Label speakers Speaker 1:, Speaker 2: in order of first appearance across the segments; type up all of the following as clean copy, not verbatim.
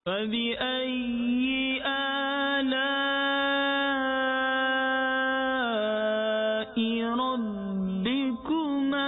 Speaker 1: فَبِأَيِّ آلَاءِ رَبِّكُمَا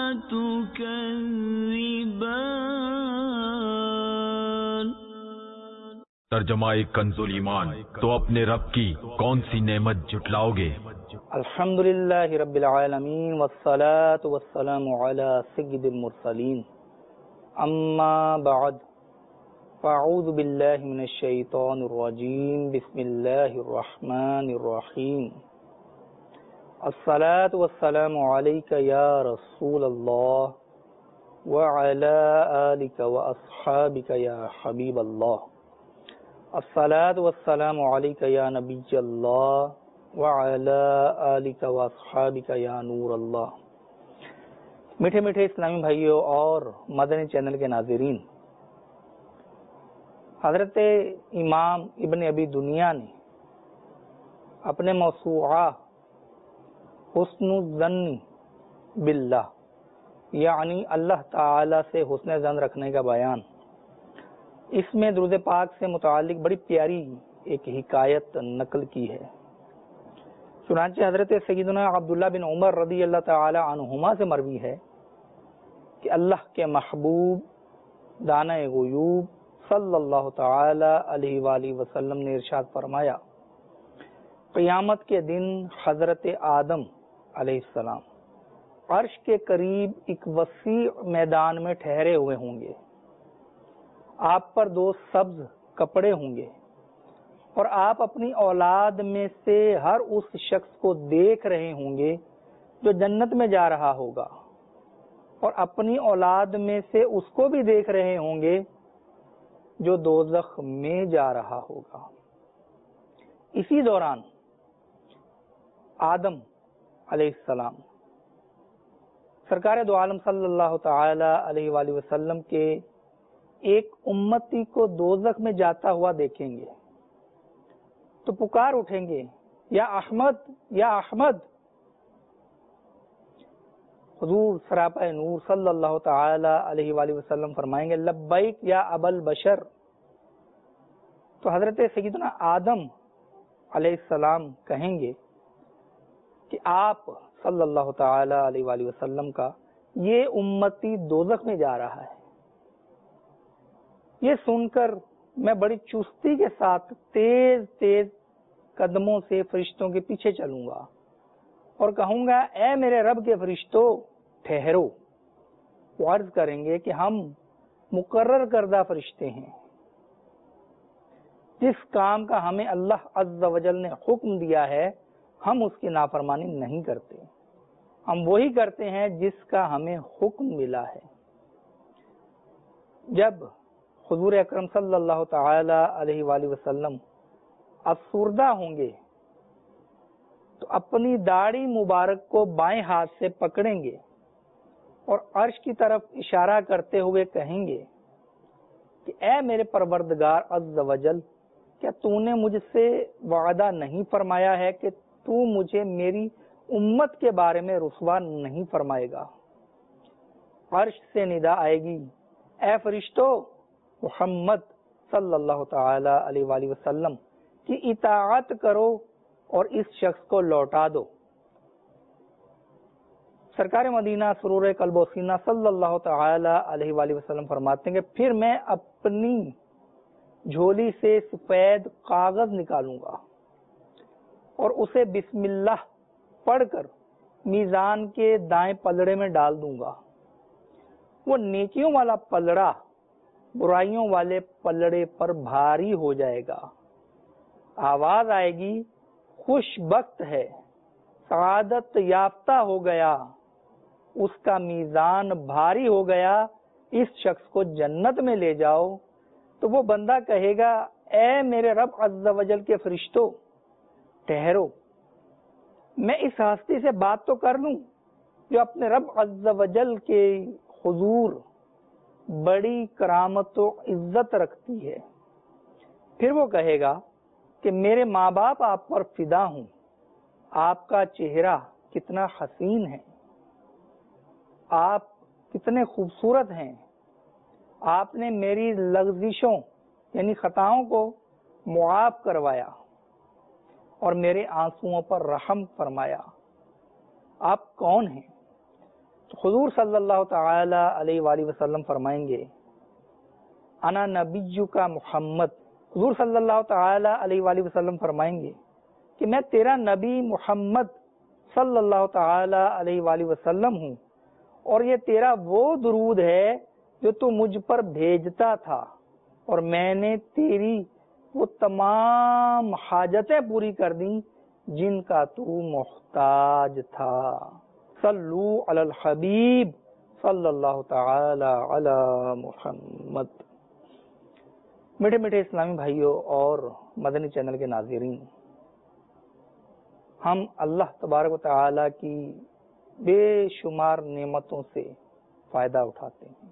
Speaker 1: تُكَذِّبَانِ۔
Speaker 2: ترجمہ کنز ایمان، تو اپنے رب کی کون سی نعمت جھٹلاؤ گے؟
Speaker 3: الحمدللہ رب العالمین والصلاة والسلام علی سید المرسلین، اما بعد، فاعوذ باللہ من الشیطان الرجیم، بسم اللہ الرحمن الرحیم۔ الصلاة والسلام علیک یا رسول اللہ وعلی آلک واصحابک یا حبیب اللہ۔ الصلاة والسلام علیک یا نبی اللہ وعلی آلک واصحابک یا نور اللہ۔ میٹھے میٹھے اسلامی بھائیوں اور مدنی چینل کے ناظرین، حضرت امام ابن ابی دنیا نے اپنے موسوعہ حسن الظن باللہ، یعنی اللہ تعالی سے حسن ظن رکھنے کا بیان، اس میں درود پاک سے متعلق بڑی پیاری ایک حکایت نقل کی ہے۔ چنانچہ حضرت سیدنا عبداللہ بن عمر رضی اللہ تعالی عنہما سے مروی ہے کہ اللہ کے محبوب دانہ غیوب صلی اللہ تعالی علیہ وآلہ وسلم نے ارشاد فرمایا، قیامت کے دن حضرت آدم علیہ السلام عرش کے قریب ایک وسیع میدان میں ٹھہرے ہوئے ہوں گے۔ آپ پر دو سبز کپڑے ہوں گے اور آپ اپنی اولاد میں سے ہر اس شخص کو دیکھ رہے ہوں گے جو جنت میں جا رہا ہوگا، اور اپنی اولاد میں سے اس کو بھی دیکھ رہے ہوں گے جو دوزخ میں جا رہا ہوگا۔ اسی دوران آدم علیہ السلام سرکار دو عالم صلی اللہ تعالی علیہ وآلہ وسلم کے ایک امتی کو دوزخ میں جاتا ہوا دیکھیں گے تو پکار اٹھیں گے، یا احمد یا احمد۔ حضور سراپا نور صلی اللہ تعالی علیہ وآلہ وسلم فرمائیں گے، لبیک یا ابا البشر۔ تو حضرت سیدنا آدم علیہ السلام کہیں گے کہ آپ صلی اللہ تعالی علیہ وآلہ وسلم کا یہ امتی دوزخ میں جا رہا ہے۔ یہ سن کر میں بڑی چستی کے ساتھ تیز تیز قدموں سے فرشتوں کے پیچھے چلوں گا اور کہوں گا، اے میرے رب کے فرشتوں ٹھہرو۔ وہ عرض کریں گے کہ ہم مقرر کردہ فرشتے ہیں، جس کام کا ہمیں اللہ عز و جل نے حکم دیا ہے ہم اس کی نافرمانی نہیں کرتے، ہم وہی کرتے ہیں جس کا ہمیں حکم ملا ہے۔ جب حضور اکرم صلی اللہ تعالی علیہ وآلہ وسلم افسردہ ہوں گے تو اپنی داڑھی مبارک کو بائیں ہاتھ سے پکڑیں گے اور عرش کی طرف اشارہ کرتے ہوئے کہیں گے کہ اے میرے پروردگار عز و جل، کیا تو نے مجھ سے وعدہ نہیں فرمایا ہے کہ تو مجھے میری امت کے بارے میں رسوا نہیں فرمائے گا؟ عرش سے ندا آئے گی، اے فرشتو، محمد صلی اللہ تعالی علیہ وآلہ وسلم کی اطاعت کرو اور اس شخص کو لوٹا دو۔ سرکار مدینہ سرور قلب و سینہ صلی اللہ تعالی علیہ وآلہ وسلم فرماتے ہیں کہ پھر میں اپنی جھولی سے سفید کاغذ نکالوں گا اور اسے بسم اللہ پڑھ کر میزان کے دائیں پلڑے میں ڈال دوں گا۔ وہ نیکیوں والا پلڑا برائیوں والے پلڑے پر بھاری ہو جائے گا۔ آواز آئے گی، خوش بخت ہے، سعادت یافتہ ہو گیا، اس کا میزان بھاری ہو گیا، اس شخص کو جنت میں لے جاؤ۔ تو وہ بندہ کہے گا، اے میرے رب عز و جل کے فرشتوں ٹھہرو، میں اس ہستی سے بات تو کر لوں جو اپنے رب عز و جل کے حضور بڑی کرامت و عزت رکھتی ہے۔ پھر وہ کہے گا کہ میرے ماں باپ آپ پر فدا ہوں، آپ کا چہرہ کتنا حسین ہے، آپ کتنے خوبصورت ہیں، آپ نے میری لغزشوں یعنی خطاؤں کو معاف کروایا اور میرے آنسوؤں پر رحم فرمایا. آپ کون ہیں؟ تو حضور صلی اللہ تعالی علیہ وآلہ وسلم فرمائیں گے انا نبیک محمد. حضور صلی اللہ تعالی علیہ وآلہ وسلم فرمائیں گے کہ میں تیرا نبی محمد صلی اللہ تعالی علیہ وآلہ وسلم ہوں، اور یہ تیرا وہ درود ہے جو تو مجھ پر بھیجتا تھا، اور میں نے تیری وہ تمام حاجتیں پوری کر دیں جن کا تو محتاج تھا. صلو علی الحبیب صلی اللہ تعالی علی محمد. میٹھے میٹھے اسلامی بھائیوں اور مدنی چینل کے ناظرین، ہم اللہ تبارک و تعالی کی بے شمار نعمتوں سے فائدہ اٹھاتے ہیں.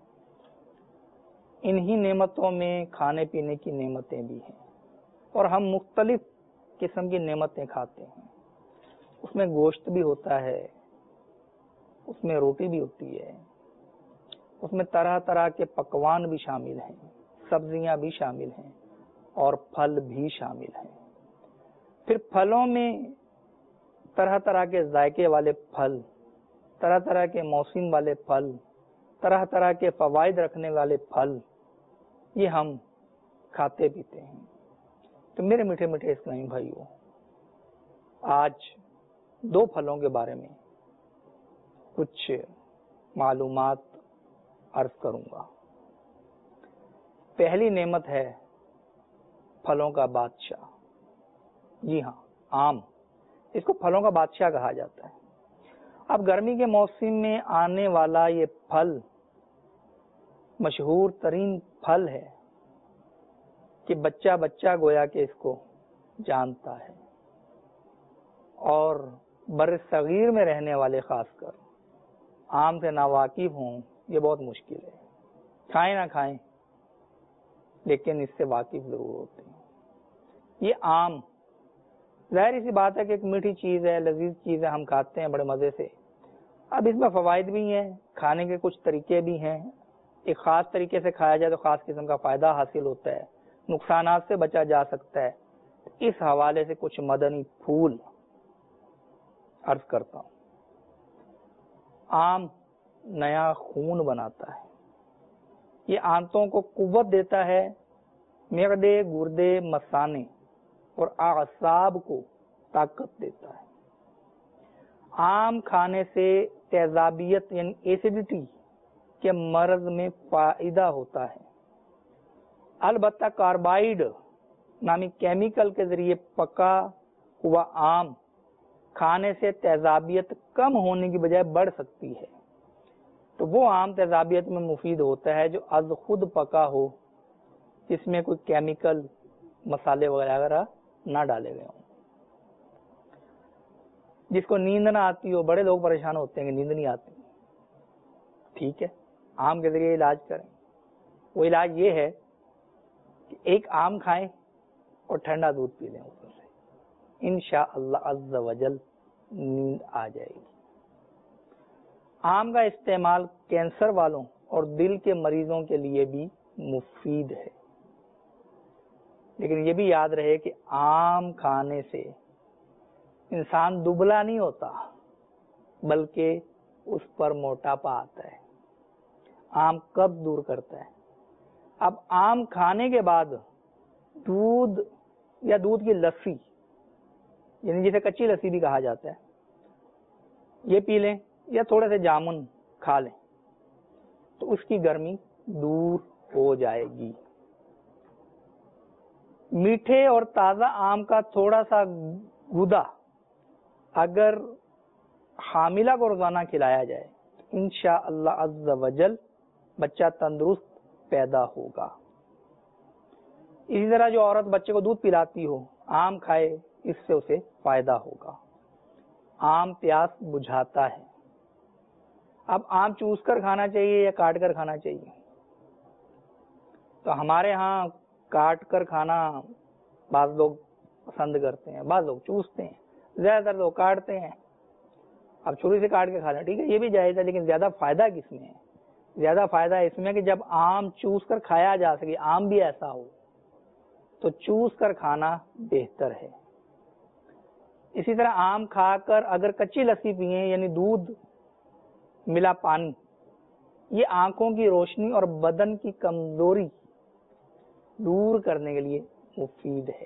Speaker 3: انہی نعمتوں میں کھانے پینے کی نعمتیں بھی ہیں، اور ہم مختلف قسم کی نعمتیں کھاتے ہیں. اس میں گوشت بھی ہوتا ہے، اس میں روٹی بھی ہوتی ہے، اس میں طرح طرح کے پکوان بھی شامل ہیں، سبزیاں بھی شامل ہیں، اور پھل بھی شامل ہیں. پھر پھلوں میں طرح طرح کے ذائقے والے پھل، طرح طرح کے موسم والے پھل، طرح طرح کے فوائد رکھنے والے پھل، یہ ہم کھاتے پیتے ہیں. تو میرے میٹھے میٹھے اسلامی بھائیوں، آج دو پھلوں کے بارے میں کچھ معلومات عرض کروں گا. پہلی نعمت ہے پھلوں کا بادشاہ. جی ہاں، آم. اس کو پھلوں کا بادشاہ کہا جاتا ہے. اب گرمی کے موسم میں آنے والا یہ پھل مشہور ترین پھل ہے کہ بچہ بچہ گویا کہ اس کو جانتا ہے، اور بر صغیر میں رہنے والے خاص کر آم سے ناواقف ہوں یہ بہت مشکل ہے. کھائیں نہ کھائیں لیکن اس سے واقف ضرور ہوتے ہیں. یہ آم ظاہر سی بات ہے کہ ایک میٹھی چیز ہے، لذیذ چیز ہے، ہم کھاتے ہیں بڑے مزے سے. اب اس میں فوائد بھی ہیں، کھانے کے کچھ طریقے بھی ہیں. ایک خاص طریقے سے کھایا جائے تو خاص قسم کا فائدہ حاصل ہوتا ہے، نقصانات سے بچا جا سکتا ہے. اس حوالے سے کچھ مدنی پھول عرض کرتا ہوں. آم نیا خون بناتا ہے. یہ آنتوں کو قوت دیتا ہے، معدے، گردے، مثانے اور اعصاب کو طاقت دیتا ہے. آم کھانے سے تیزابیت یعنی ایسیڈیٹی کے مرض میں فائدہ ہوتا ہے. البتہ کاربائڈ نامی کیمیکل کے ذریعے پکا ہوا آم کھانے سے تیزابیت کم ہونے کی بجائے بڑھ سکتی ہے. تو وہ آم تیزابیت میں مفید ہوتا ہے جو از خود پکا ہو، جس میں کوئی کیمیکل مسالے وغیرہ نہ ڈالے گئے ہوں. جس کو نیند نہ آتی ہو، بڑے لوگ پریشان ہوتے ہیں کہ نیند نہیں آتی، ٹھیک ہے، آم کے ذریعے علاج کریں. وہ علاج یہ ہے کہ ایک آم کھائیں اور ٹھنڈا دودھ پی لیں اوپر سے، انشاءاللہ عز وجل نیند آ جائے گی. آم کا استعمال کینسر والوں اور دل کے مریضوں کے لیے بھی مفید ہے. لیکن یہ بھی یاد رہے کہ آم کھانے سے انسان دبلا نہیں ہوتا، بلکہ اس پر موٹاپا آتا ہے. آم قبض دور کرتا ہے. اب آم کھانے کے بعد دودھ یا دودھ کی لسی، یعنی جسے کچی لسی بھی کہا جاتا ہے، یہ پی لیں یا تھوڑے سے جامن کھا لیں تو اس کی گرمی دور ہو جائے گی. میٹھے اور تازہ آم کا تھوڑا سا گودا اگر حاملہ کو روزانہ کھلایا جائے تو انشاءاللہ عز وجل بچہ تندرست پیدا ہوگا. اسی طرح جو عورت بچے کو دودھ پلاتی ہو، آم کھائے، اس سے اسے فائدہ ہوگا. آم پیاس بجھاتا ہے. اب آم چوس کر کھانا چاہیے یا کاٹ کر کھانا چاہیے؟ تو ہمارے ہاں کاٹ کر کھانا بعض لوگ پسند کرتے ہیں، بعض لوگ چوستے ہیں، زیادہ تر لوگ کاٹتے ہیں. اب چھری سے کاٹ کے کھانا ٹھیک ہے، یہ بھی جائز ہے، لیکن زیادہ فائدہ کس میں ہے؟ زیادہ فائدہ اس میں کہ جب آم چوس کر کھایا جا سکے، آم بھی ایسا ہو تو چوس کر کھانا بہتر ہے۔ اسی طرح آم کھا کر اگر کچی لسی پیئیں یعنی دودھ ملا پانی، یہ آنکھوں کی روشنی اور بدن کی کمزوری دور کرنے کے لیے مفید ہے۔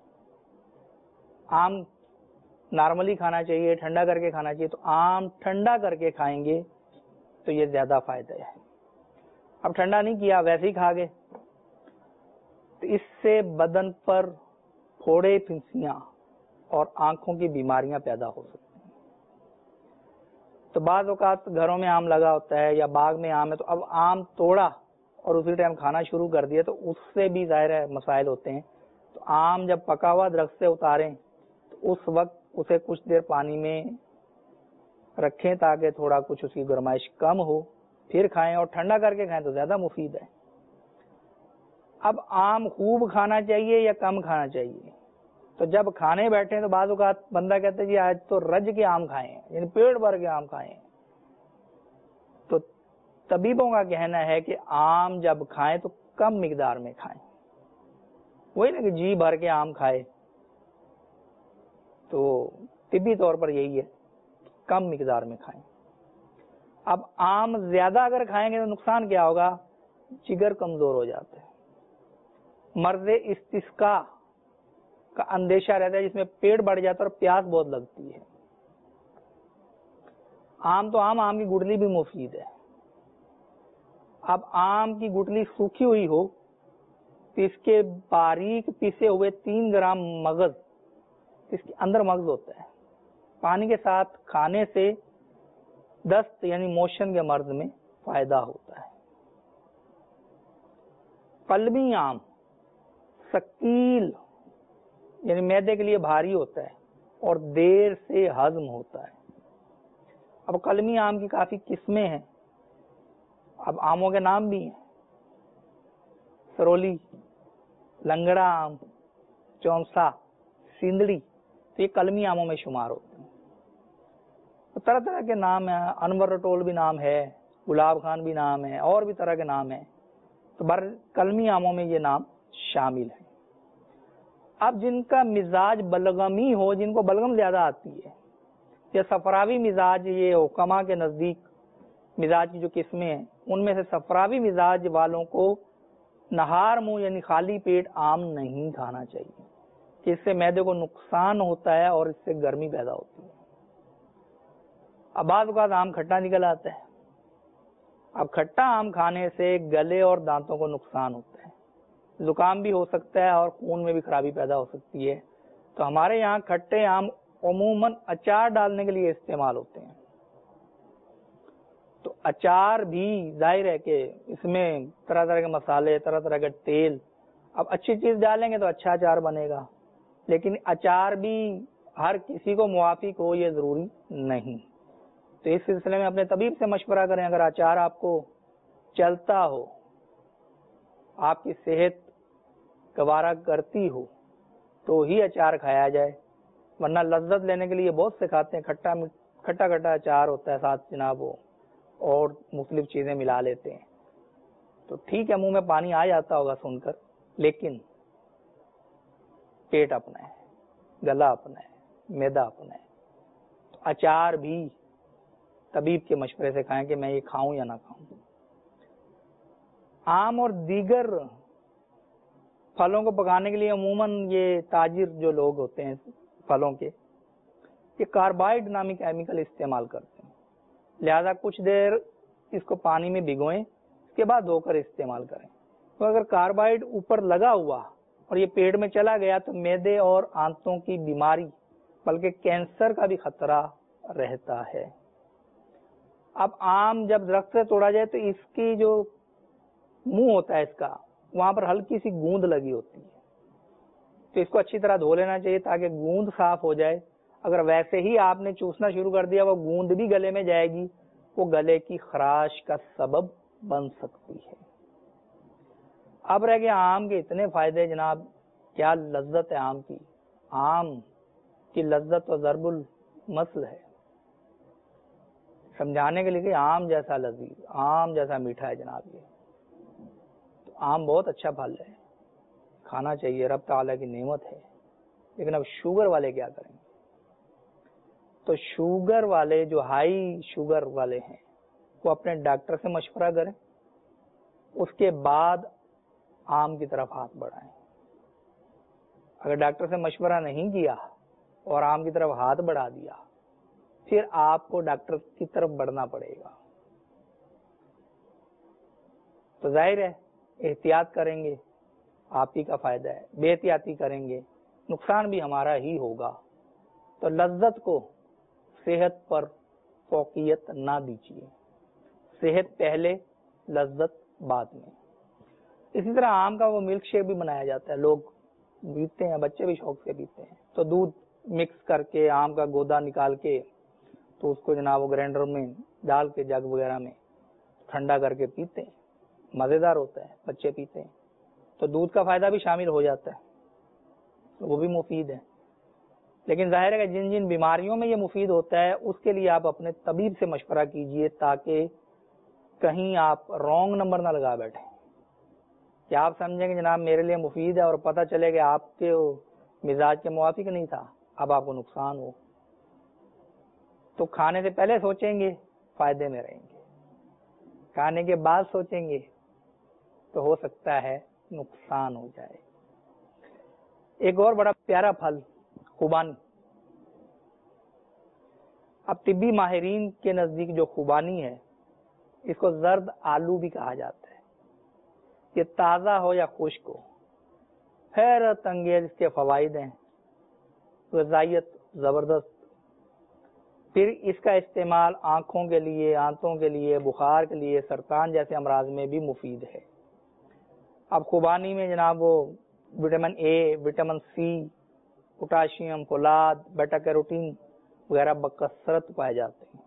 Speaker 3: آم نارملی کھانا چاہیے، ٹھنڈا کر کے کھانا چاہیے، تو آم ٹھنڈا کر کے کھائیں گے تو یہ زیادہ فائدہ ہے۔ اب ٹھنڈا نہیں کیا، ویسے ہی کھا گئے تو اس سے بدن پر پھوڑے، پھنسیاں اور آنکھوں کی بیماریاں پیدا ہو سکتی ہیں۔ تو بعض اوقات گھروں میں آم لگا ہوتا ہے یا باغ میں آم ہے، تو اب آم توڑا اور اسی ٹائم کھانا شروع کر دیا تو اس سے بھی ظاہر ہے مسائل ہوتے ہیں۔ تو آم جب پکا ہوا درخت سے اتاریں تو اس وقت اسے کچھ دیر پانی میں رکھیں تاکہ تھوڑا کچھ اس کی گرمائش کم ہو، پھر کھائیں، اور ٹھنڈا کر کے کھائیں تو زیادہ مفید ہے۔ اب آم خوب کھانا چاہیے یا کم کھانا چاہیے؟ تو جب کھانے بیٹھے تو بعض اوقات بندہ کہتا ہے جی آج تو رج کے آم کھائے ہیں، یعنی پیٹ بھر کے آم کھائے ہیں۔ تو طبیبوں کا کہنا ہے کہ آم جب کھائیں تو کم مقدار میں کھائیں، وہی نا کہ جی بھر کے آم کھائے، تو طبی طور پر یہی ہے، کم مقدار میں کھائیں۔ اب آم زیادہ اگر کھائیں گے تو نقصان کیا ہوگا؟ جگر کمزور ہو جاتا ہے، مرض استسقاء کا اندیشہ رہتا ہے جس میں پیٹ بڑھ جاتا ہے اور پیاس بہت لگتی ہے۔ آم تو آم کی گٹلی بھی مفید ہے۔ اب آم کی گٹلی سوکھی ہوئی ہو تو اس کے باریک پیسے ہوئے 3 گرام مغز، اس کے اندر مغز ہوتا ہے، پانی کے ساتھ کھانے سے دست یعنی موشن کے مرض میں فائدہ ہوتا ہے۔ قلمی آم ثقیل یعنی معدے کے لیے بھاری ہوتا ہے اور دیر سے ہضم ہوتا ہے۔ اب قلمی آم کی کافی قسمیں ہیں، اب آموں کے نام بھی ہیں، سرولی، لنگڑا آم، چونسا، سندڑی، تو یہ قلمی آموں میں شمار ہوتے ہیں۔ طرح طرح کے نام ہیں، انور رٹول بھی نام ہے، گلاب خان بھی نام ہے، اور بھی طرح کے نام ہیں، تو قلمی آموں میں یہ نام شامل ہے۔ اب جن کا مزاج بلغمی ہو، جن کو بلغم زیادہ آتی ہے، یا صفراوی مزاج، یہ حکما کے نزدیک مزاج کی جو قسمیں ہیں ان میں سے صفراوی مزاج والوں کو نہار منہ یعنی خالی پیٹ آم نہیں کھانا چاہیے، کہ اس سے معدے کو نقصان ہوتا ہے اور اس سے گرمی پیدا ہوتی ہے۔ اب بعض اوقات آم کھٹا نکل آتا ہے، اب کھٹا آم کھانے سے گلے اور دانتوں کو نقصان ہوتا ہے، زکام بھی ہو سکتا ہے اور خون میں بھی خرابی پیدا ہو سکتی ہے۔ تو ہمارے یہاں کھٹے آم عموماً اچار ڈالنے کے لیے استعمال ہوتے ہیں، تو اچار بھی ظاہر ہے کہ اس میں طرح طرح کے مسالے، طرح طرح کے تیل، اب اچھی چیز ڈالیں گے تو اچھا اچار بنے گا، لیکن اچار بھی ہر کسی کو موافق ہو یہ ضروری نہیں۔ تو اس سلسلے میں اپنے طبیب سے مشورہ کریں، اگر اچار آپ کو چلتا ہو، آپ کی صحت گوارا کرتی ہو تو ہی اچار کھایا جائے، ورنہ لذت لینے کے لیے بہت سے کھاتے ہیں، کھٹا کھٹا اچار ہوتا ہے ساتھ جناب، وہ اور مختلف چیزیں ملا لیتے ہیں، تو ٹھیک ہے منہ میں پانی آ جاتا ہوگا سن کر، لیکن پیٹ اپنا ہے، گلا اپنا ہے، معدہ اپنا ہے، تو اچار بھی طبیب کے مشورے سے کھائیں کہ میں یہ کھاؤں یا نہ کھاؤں۔ آم اور دیگر پھلوں کو پکانے کے لیے عموماً یہ تاجر جو لوگ ہوتے ہیں پھلوں کے، یہ کاربائڈ نامی کیمیکل استعمال کرتے ہیں، لہذا کچھ دیر اس کو پانی میں بھگوئیں، اس کے بعد دھو کر استعمال کریں۔ تو اگر کاربائڈ اوپر لگا ہوا اور یہ پیٹ میں چلا گیا تو معدے اور آنتوں کی بیماری بلکہ کینسر کا بھی خطرہ رہتا ہے۔ اب آم جب درخت سے توڑا جائے تو اس کی جو منہ ہوتا ہے اس کا، وہاں پر ہلکی سی گوند لگی ہوتی ہے، تو اس کو اچھی طرح دھو لینا چاہیے تاکہ گوند صاف ہو جائے۔ اگر ویسے ہی آپ نے چوسنا شروع کر دیا وہ گوند بھی گلے میں جائے گی، وہ گلے کی خراش کا سبب بن سکتی ہے۔ اب رہ گیا آم کے اتنے فائدے جناب، کیا لذت ہے آم کی، آم کی لذت و ضرب المثل ہے۔ سمجھانے کے لیے کہ آم جیسا لذیذ، آم جیسا میٹھا ہے جناب یہ. تو آم بہت اچھا پھل ہے، کھانا چاہیے، رب تعالیٰ کی نعمت ہے. لیکن اب شوگر والے کیا کریں؟ تو شوگر والے جو ہائی شوگر والے ہیں وہ اپنے ڈاکٹر سے مشورہ کریں، اس کے بعد آم کی طرف ہاتھ بڑھائیں. اگر ڈاکٹر سے مشورہ نہیں کیا اور آم کی طرف ہاتھ بڑھا دیا، پھر آپ کو ڈاکٹر کی طرف بڑھنا پڑے گا. تو ظاہر ہے احتیاط کریں گے آپ ہی کا فائدہ ہے، بے احتیاطی کریں گے نقصان بھی ہمارا ہی ہوگا. تو لذت کو صحت پر فوقیت نہ دیجیے، صحت پہلے لذت بعد میں. اسی طرح آم کا وہ ملک شیک بھی بنایا جاتا ہے، لوگ پیتے ہیں، بچے بھی شوق سے پیتے ہیں. تو دودھ مکس کر کے آم کا گودا نکال کے تو اس کو جناب وہ گرینڈر میں ڈال کے جگ وغیرہ میں ٹھنڈا کر کے پیتے ہیں، مزیدار ہوتا ہے، بچے پیتے ہیں. تو دودھ کا فائدہ بھی شامل ہو جاتا ہے، وہ بھی مفید ہے. لیکن ظاہر ہے کہ جن جن بیماریوں میں یہ مفید ہوتا ہے اس کے لیے آپ اپنے طبیب سے مشورہ کیجئے، تاکہ کہیں آپ رانگ نمبر نہ لگا بیٹھیں کہ آپ سمجھیں کہ جناب میرے لیے مفید ہے اور پتہ چلے کہ آپ کے مزاج کے موافق نہیں تھا، اب آپ کو نقصان ہو. تو کھانے سے پہلے سوچیں گے فائدے میں رہیں گے، کھانے کے بعد سوچیں گے تو ہو سکتا ہے نقصان ہو جائے. ایک اور بڑا پیارا پھل خوبانی. اب طبی ماہرین کے نزدیک جو خوبانی ہے اس کو زرد آلو بھی کہا جاتا ہے. یہ تازہ ہو یا خشک ہو، حیرت انگیز اس کے فوائد ہیں، غذائیت زبردست. پھر اس کا استعمال آنکھوں کے لیے، آنتوں کے لیے، بخار کے لیے، سرطان جیسے امراض میں بھی مفید ہے. اب خوبانی میں جناب وہ vitamin A, vitamin C, potassium, فولاد، بیٹا کیروٹین وغیرہ بکثرت پائے جاتے ہیں.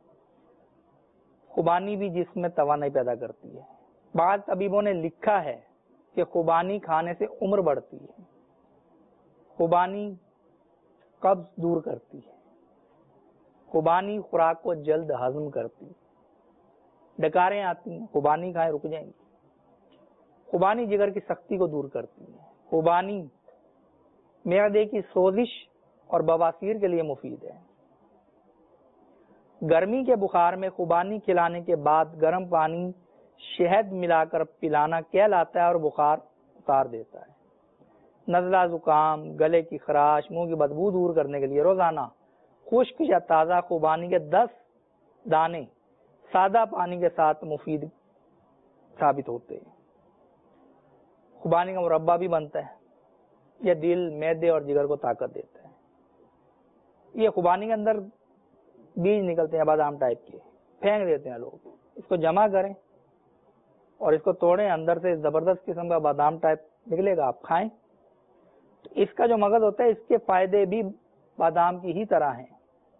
Speaker 3: خوبانی بھی جسم میں توانائی پیدا کرتی ہے. بعض طبیبوں نے لکھا ہے کہ خوبانی کھانے سے عمر بڑھتی ہے، خوبانی قبض دور کرتی ہے، خوبانی خوراک کو جلد ہضم کرتی ہے، ڈکاریں آتی ہیں خوبانی کھائیں رک جائیں گی. خوبانی جگر کی سختی کو دور کرتی ہے. خوبانی معدے کی سوزش اور بواسیر کے لیے مفید ہے. گرمی کے بخار میں خوبانی کھلانے کے بعد گرم پانی شہد ملا کر پلانا کہلاتا ہے اور بخار اتار دیتا ہے. نزلہ زکام، گلے کی خراش، منہ کی بدبو دور کرنے کے لیے روزانہ خشک یا تازہ خوبانی کے 10 دانے سادہ پانی کے ساتھ مفید ثابت ہوتے ہیں. خوبانی کا مربع بھی بنتا ہے، یہ دل، معدے اور جگر کو طاقت دیتا ہے. یہ خوبانی کے اندر بیج نکلتے ہیں بادام ٹائپ کے، پھینک دیتے ہیں لوگ. اس کو جمع کریں اور اس کو توڑیں، اندر سے زبردست قسم کا بادام ٹائپ نکلے گا، آپ کھائیں. تو اس کا جو مغز ہوتا ہے اس کے فائدے بھی بادام کی ہی طرح ہیں.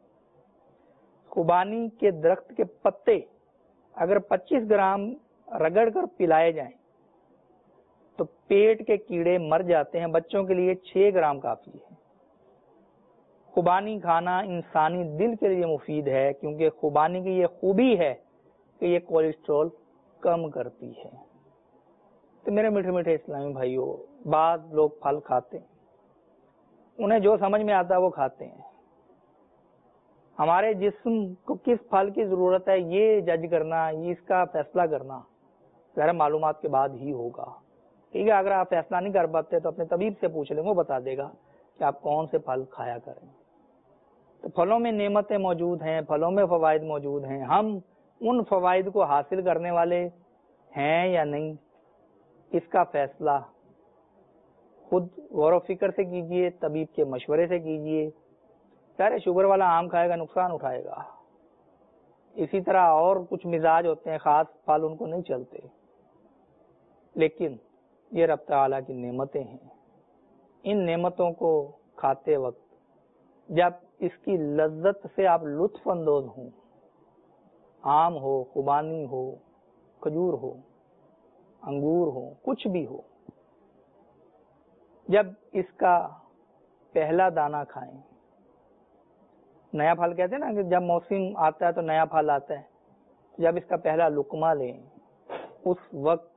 Speaker 3: خوبانی کے درخت کے پتے اگر 25 گرام رگڑ کر پلائے جائیں تو پیٹ کے کیڑے مر جاتے ہیں. بچوں کے لیے 6 گرام کافی ہے. خوبانی کھانا انسانی دل کے لیے مفید ہے، کیونکہ خوبانی کی یہ خوبی ہے کہ یہ کولیسٹرول کم کرتی ہے. تو میرے میٹھے میٹھے اسلامی بھائیوں، بعض لوگ پھل کھاتے ہیں، انہیں جو سمجھ میں آتا ہے وہ کھاتے ہیں. ہمارے جسم کو کس پھل کی ضرورت ہے یہ جج کرنا، یہ اس کا فیصلہ کرنا ذرا معلومات کے بعد ہی ہوگا. ٹھیک ہے، اگر آپ فیصلہ نہیں کر پاتے تو اپنے طبیب سے پوچھ لیں، وہ بتا دے گا کہ آپ کون سے پھل کھایا کریں. تو پھلوں میں نعمتیں موجود ہیں، پھلوں میں فوائد موجود ہیں. ہم ان فوائد کو حاصل کرنے والے ہیں یا نہیں، اس کا فیصلہ خود غور و فکر سے کیجئے، طبیب کے مشورے سے کیجئے. سارے شوگر والا آم کھائے گا نقصان اٹھائے گا. اسی طرح اور کچھ مزاج ہوتے ہیں، خاص پھل ان کو نہیں چلتے. لیکن یہ رب تعالیٰ کی نعمتیں ہیں. ان نعمتوں کو کھاتے وقت جب اس کی لذت سے آپ لطف اندوز ہوں، آم ہو، خوبانی ہو، کھجور ہو، انگور ہو، کچھ بھی ہو، جب اس کا پہلا دانہ کھائیں، نیا پھل کہتے ہیں نا کہ جب موسم آتا ہے تو نیا پھل آتا ہے، جب اس کا پہلا لقمہ لیں اس وقت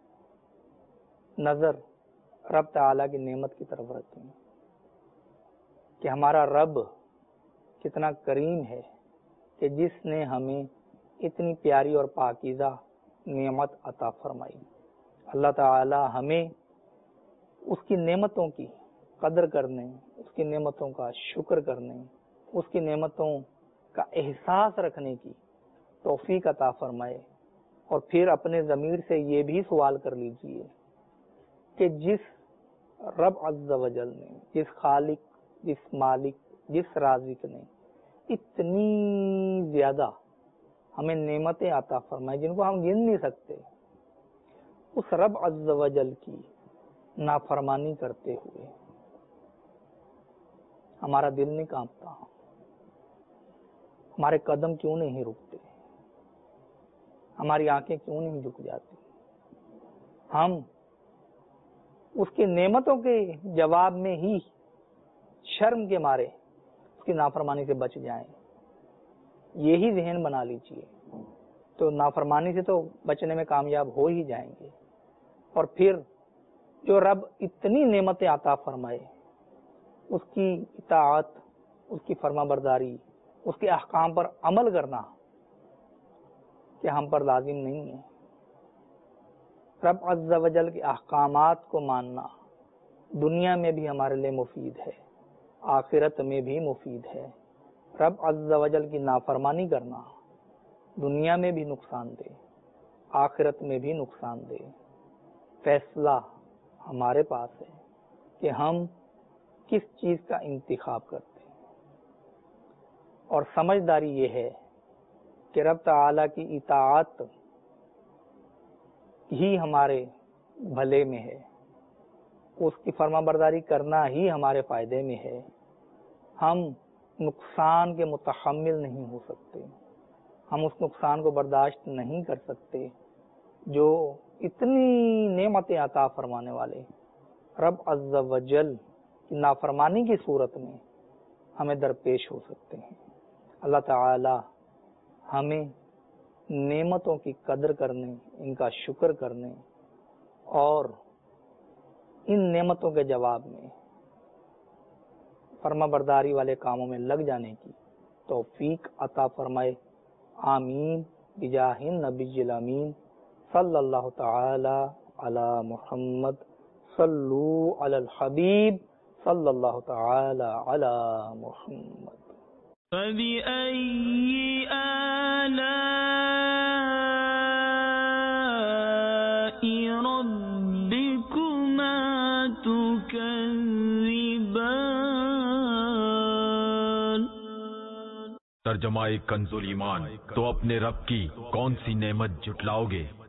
Speaker 3: نظر رب تعالیٰ کی نعمت کی طرف رکھیں کہ ہمارا رب کتنا کریم ہے کہ جس نے ہمیں اتنی پیاری اور پاکیزہ نعمت عطا فرمائی۔ اللہ تعالیٰ ہمیں اس کی نعمتوں کی قدر کرنے، اس کی نعمتوں کا شکر کرنے، اس کی نعمتوں کا احساس رکھنے کی توفیق عطا فرمائے۔ اور پھر اپنے ضمیر سے یہ بھی سوال کر لیجئے کہ جس رب عز و جل نے، جس خالق، جس مالک، جس رازق نے اتنی زیادہ ہمیں نعمتیں عطا فرمائی جن کو ہم گن نہیں سکتے، اس رب عز و جل کی نافرمانی کرتے ہوئے ہمارا دل نہیں کانپتا، ہمارے قدم کیوں نہیں رکتے، ہماری آنکھیں کیوں نہیں جھک جاتی؟ ہم اس کی نعمتوں کے جواب میں ہی شرم کے مارے اس کی نافرمانی سے بچ جائیں، یہی ذہن بنا لیجئے تو نافرمانی سے تو بچنے میں کامیاب ہو ہی جائیں گے۔ اور پھر جو رب اتنی نعمتیں عطا فرمائے اس کی اطاعت، اس کی فرما برداری، اس کے احکام پر عمل کرنا کہ ہم پر لازم نہیں ہے۔ رب عز و جل کے احکامات کو ماننا دنیا میں بھی ہمارے لیے مفید ہے، آخرت میں بھی مفید ہے۔ رب عز و جل کی نافرمانی کرنا دنیا میں بھی نقصان دہ، آخرت میں بھی نقصان دہ۔ فیصلہ ہمارے پاس ہے کہ ہم کس چیز کا انتخاب کرتے ہیں، اور سمجھداری یہ ہے کہ رب تعالیٰ کی اطاعت ہی ہمارے بھلے میں ہے، اس کی فرما برداری کرنا ہی ہمارے فائدے میں ہے۔ ہم نقصان کے متحمل نہیں ہو سکتے، ہم اس نقصان کو برداشت نہیں کر سکتے جو اتنی نعمتیں عطا فرمانے والے رب عز و جل کی نافرمانی کی صورت میں ہمیں درپیش ہو سکتے ہیں۔ اللہ تعالی ہمیں نعمتوں کی قدر کرنے، ان کا شکر کرنے اور ان نعمتوں کے جواب میں فرما برداری والے کاموں میں لگ جانے کی توفیق عطا فرمائے۔ آمین بجاہ النبی الامین صلی اللہ تعالی علی محمد صلو علی الحبیب صلی اللہ تعالی علی محمد۔
Speaker 1: فبأي آلاء ربكما تكذبان۔
Speaker 2: ترجمہ کنز ایمان، تو اپنے رب کی کون سی نعمت جھٹلاؤ گے؟